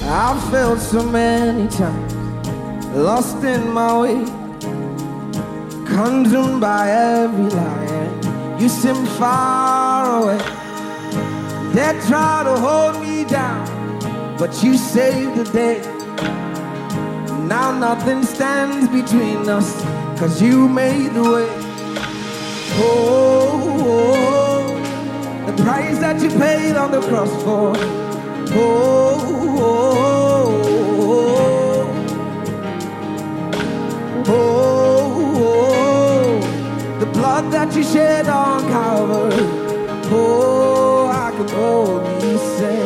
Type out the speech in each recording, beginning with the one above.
I've failed so many times, lost in my way, consumed by every lie. You seem far away. They try to hold me down, but you saved the day. Now nothing stands between us, 'cause you made the way. Oh, the price that you paid on the cross for. The blood that you shed on Calvary. I can only say,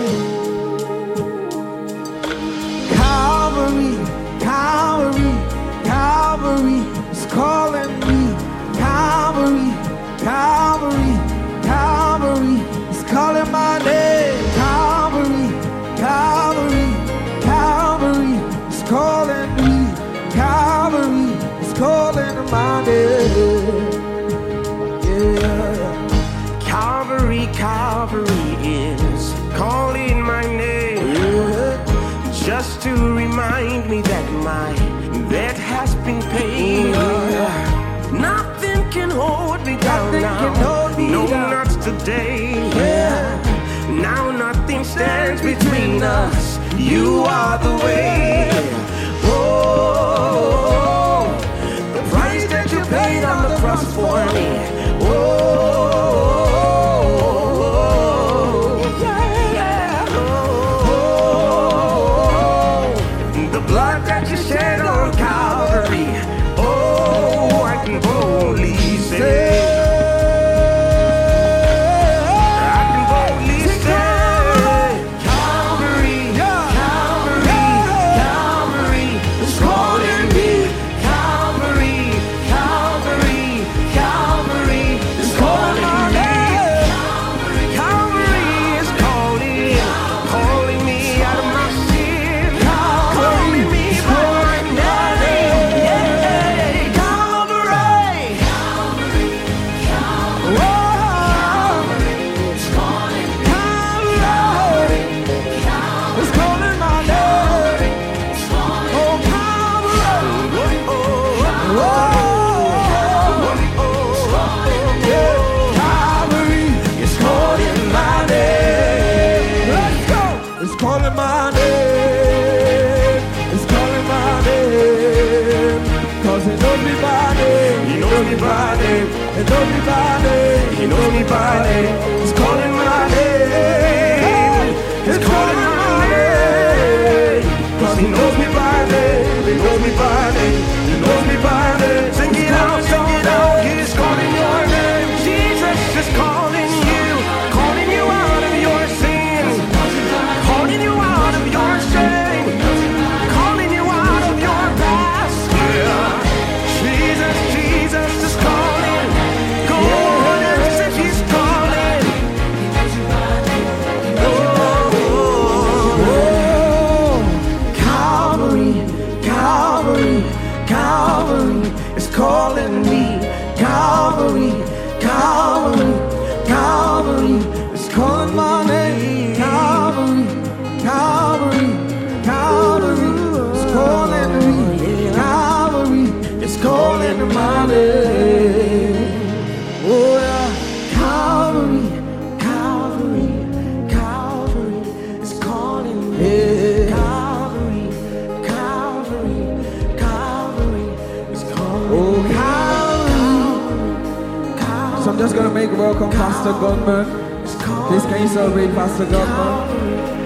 Calvary, Calvary, Calvary is calling me. Calvary, Calvary, Calvary is calling my name. Calvary, Calvary, Calvary is calling me. Calvary is calling my name. Yeah. Calvary, Calvary is calling my name. Yeah. Just to remind me that my debt has been paid. Yeah. Nothing can hold me down now. No, not today. Yeah. Now nothing stands between us. You are the way. Oh, the price that you paid on the cross for me. The blood that you shed on Calvary. Oh, I can boldly say. He knows me by name. He's calling my name. He's calling my name. 'Cause he knows me by name. He knows me by name. He knows me by name. Sing it out, sing it out. He's calling your name. Jesus is calling you. Calling you out of your sin. Calling you out of your shame. Calling you out of your past. Yeah. Jesus, Jesus is calling. Go on and say he's calling. Oh, Calvary, Calvary, Calvary is calling me. Calvary, Calvary, Calvary is calling my name. Calvary, Calvary, Calvary is calling me. Calvary is calling my name. Oh yeah, Calvary, Calvary, Calvary is calling me. Calvary, Calvary, Calvary is calling me. Oh Calvary, Calvary. So I'm just gonna make welcome Pastor Godman. Please can you celebrate Pastor Godman?